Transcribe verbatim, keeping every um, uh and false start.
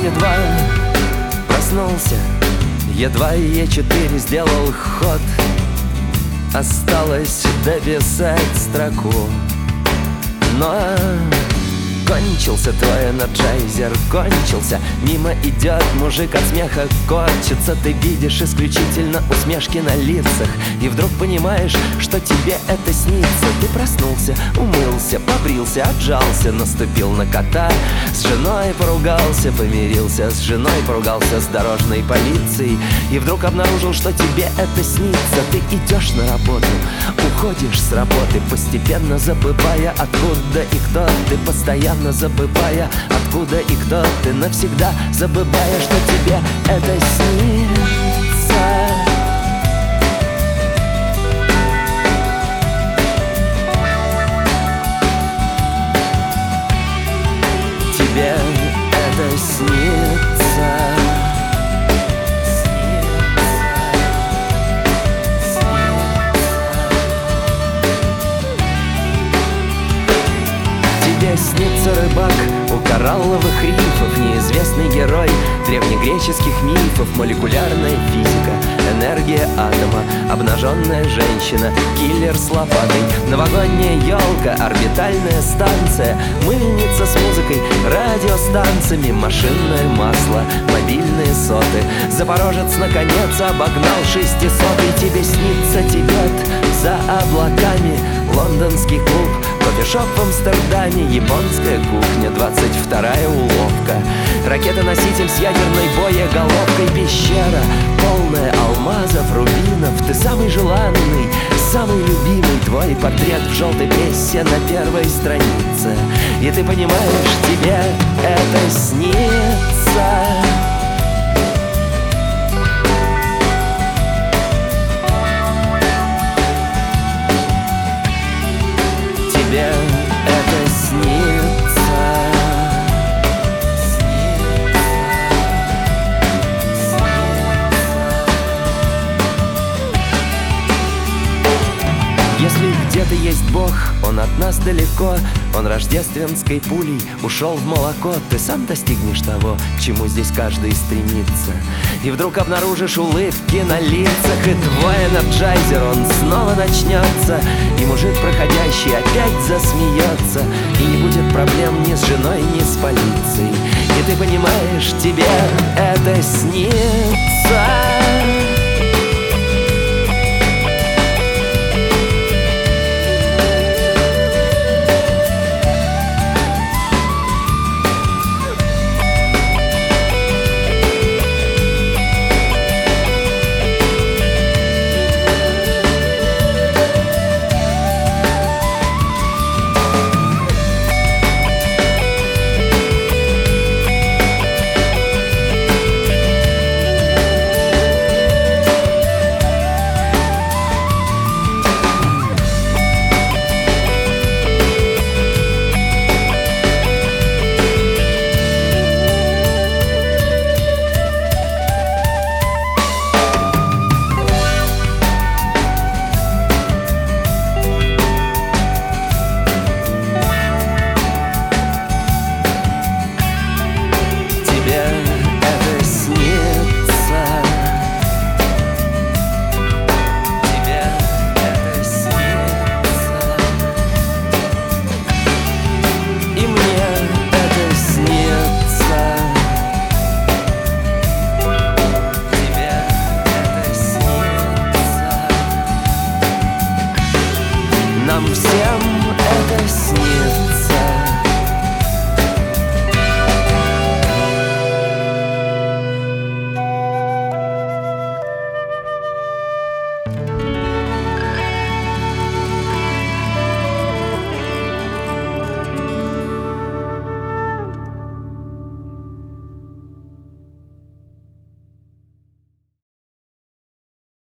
едва проснулся, едва Е четыре сделал ход, осталось дописать строку. Но кончился твой энерджайзер, кончился. Мимо идет мужик, от смеха корчится. Ты видишь исключительно усмешки на лицах, и вдруг понимаешь, что тебе это снится. Ты проснулся, умылся, побрился, отжался, наступил на кота, с женой поругался, помирился с женой, поругался с дорожной полицией, и вдруг обнаружил, что тебе это снится. Ты идешь на работу, уходишь с работы, постепенно забывая, откуда и кто ты, постоянно забывая, откуда и кто ты, навсегда забывая, что тебе это снится. Тебе это снится. Тебе снится рыбак у коралловых рифов, неизвестный герой древнегреческих мифов, молекулярная физика, энергия атома, обнаженная женщина, киллер с лопатой, новогодняя елка, орбитальная станция, мыльница с музыкой, радиостанциями, машинное масло, мобильные соты. Запорожец наконец обогнал шестисотый. Тебе снится Тибет за облаками, лондонский клуб, кофешоп в Амстердаме, японская кухня, двадцать вторая уловка, ракета-носитель с ядерной боеголовкой, пещера, полная алмазов, рубинов. Ты самый желанный, самый любимый, твой портрет в желтой прессе на первой странице. И ты понимаешь, тебе это снится. Тебе это снится. Если где-то есть Бог, Он от нас далеко, Он рождественской пулей ушел в молоко. Ты сам достигнешь того, к чему здесь каждый стремится, и вдруг обнаружишь улыбки на лицах, и твой энерджайзер, он снова начнется, и мужик проходящий опять засмеется, и не будет проблем ни с женой, ни с полицией. И ты понимаешь, тебе это снится.